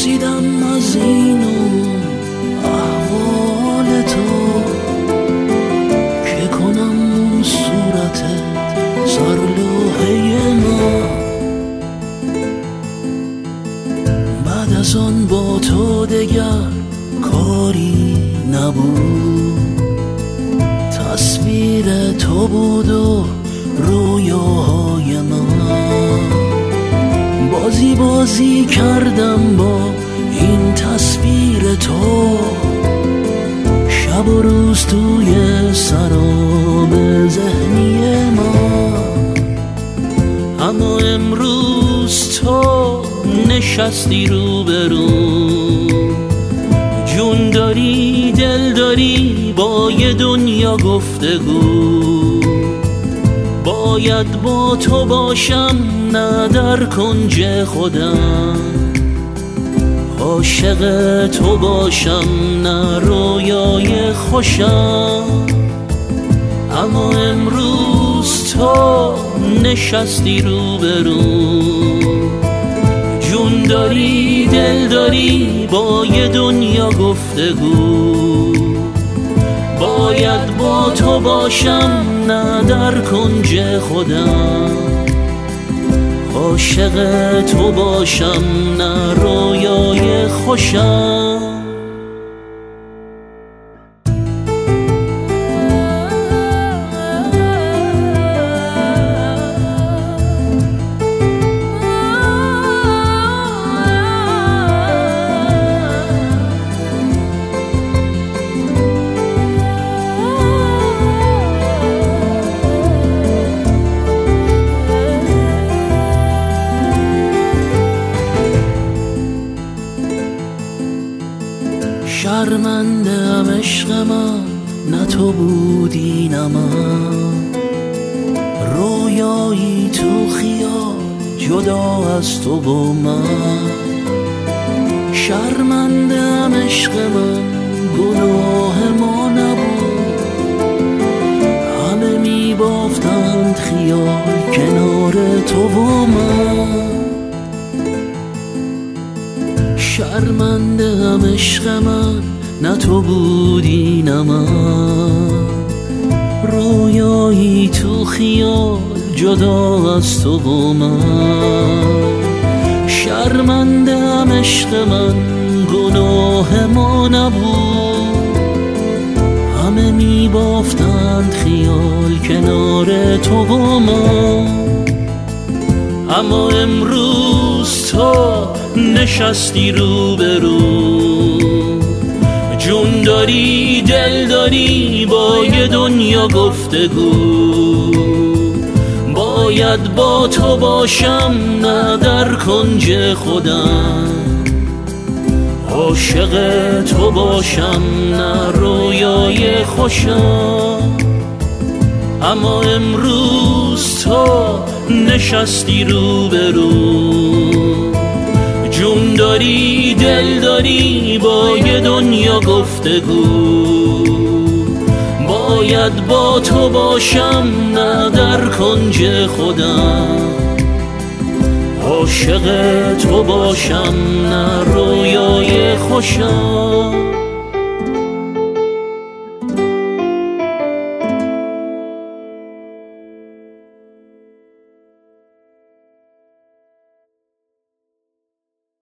پرسیدم از این احوال تو که کنم اون صورتت سر لوحه ما. بعد از آن با تو دگر کاری نبود، تصویر تو بود و رویاهای من. بازی کردم با این تصویر تو، شب و روز توی سراب ذهنی ما. اما امروز تو نشستی روبرو، جون داری دل داری با یه دنیا گفتگو. باید با تو باشم نه در کنج خودم، عاشق تو باشم نه رویای خوشم. اما امروز تو نشستی روبرو، جون داری دل داری با یه دنیا گفتگو. باید با تو باشم نه در کنج خودم، عاشق تو باشم نه رویای خوشم. شرمنده‌ام عشق من، نه تو بودی نه من. رویایی تو خیال جدا از تو و من. شرمنده‌ام عشق من، گناه ما نبود. همه میبافتند خیال کنار تو و من. شرمنده‌ام عشق من، نه تو بودی نه من. رویایی تو خیال جدا از تو و من. شرمنده‌ام عشق من، گناه ما نبود. همه میبافتند خیال کنار تو و من. اما امروز تو نشستی روبرو، جون داری دل داری با یه دنیا گفتگو. باید با تو باشم نه در کنج خودم، عاشق تو باشم نه رویای خوشم. اما امروز تو نشستی روبرو، جون داری دل داری با یه دنیا گفتگو. باید با تو باشم نه در کنج خودم، عاشق تو باشم نه رویای خوشم.